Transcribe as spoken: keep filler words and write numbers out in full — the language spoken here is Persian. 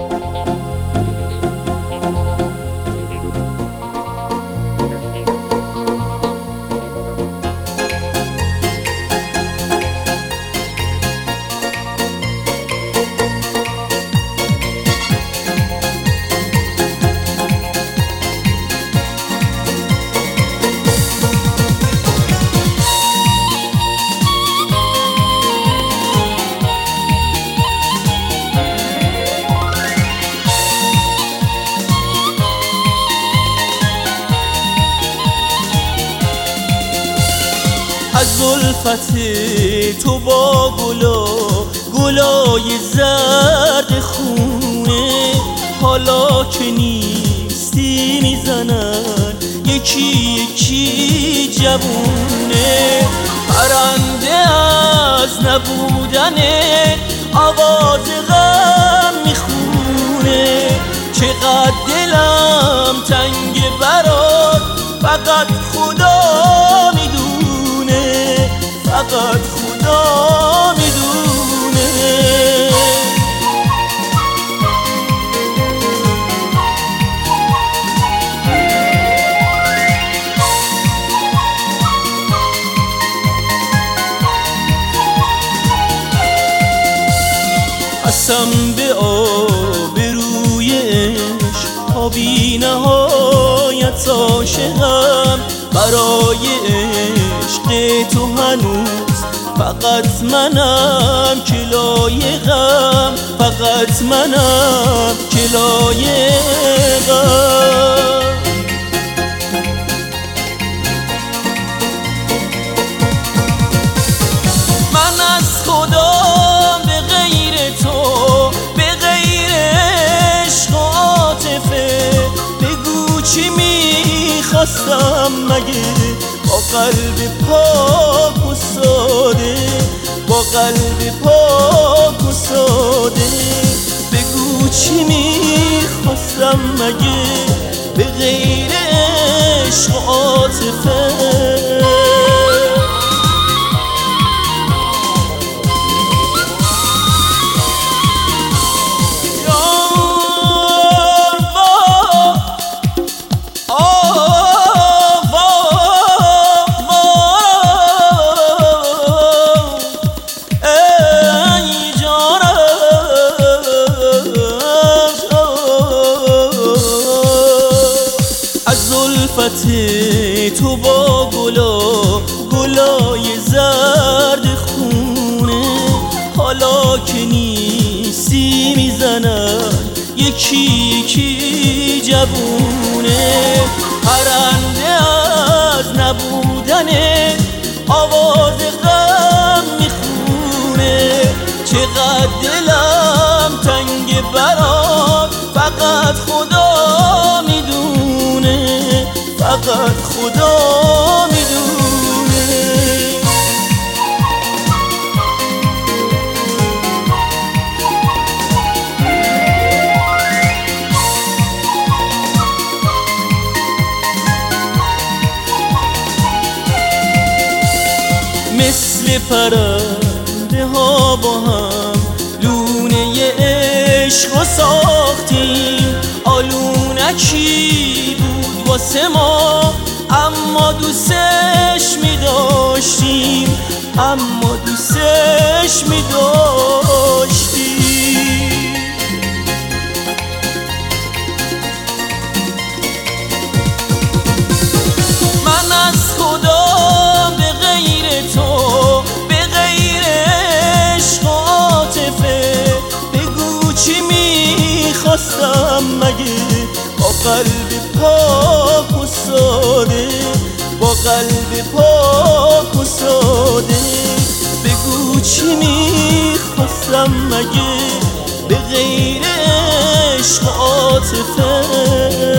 از زلفت تو با گلا گلای زرد خونه، حالا که نیستی میزنن یکی یکی جوونه. پرنده از نبودنت آواز غم میخونه، چقدر دلم تنگ برات فقط خدا میدونه، فقط خدا میدونه. قسم به آبروی عشق تا بی نهایت عاشقم، برای عشق تو هنوز فقط منم که لایقم، فقط منم که لایقم. من از خدا به غیر تو، به غیر عشق و عاطفه، بگو چی میخواستم مگه با قلب پاک و ساده، با قلب پاک و ساده. بگو چی میخواستم مگه به غیر عشق و عاطفه. زلفت تو با گلا گلای زرد خونه، حالا که نیستی میزنن یکی یکی جوونه. پرنده از نبودنت آواز غم میخونه، چقدر دلم تنگ برات فقط خدا میدونه، فقط خدا میدونه. مثل پرنده ها با هم لونه عشق و ساختیم، آلونکی بود واسه ما اما دوستش می‌داشتیم، اما دوستش می‌داشتیم. من از خدا به غیر تو، به غیر عشق و عاطفه، بگو چی میخواستم مگه با قلب پاک و ساده، با قلب پاک و ساده. بگو چی میخواستم مگه به غیر عشق و عاطفه.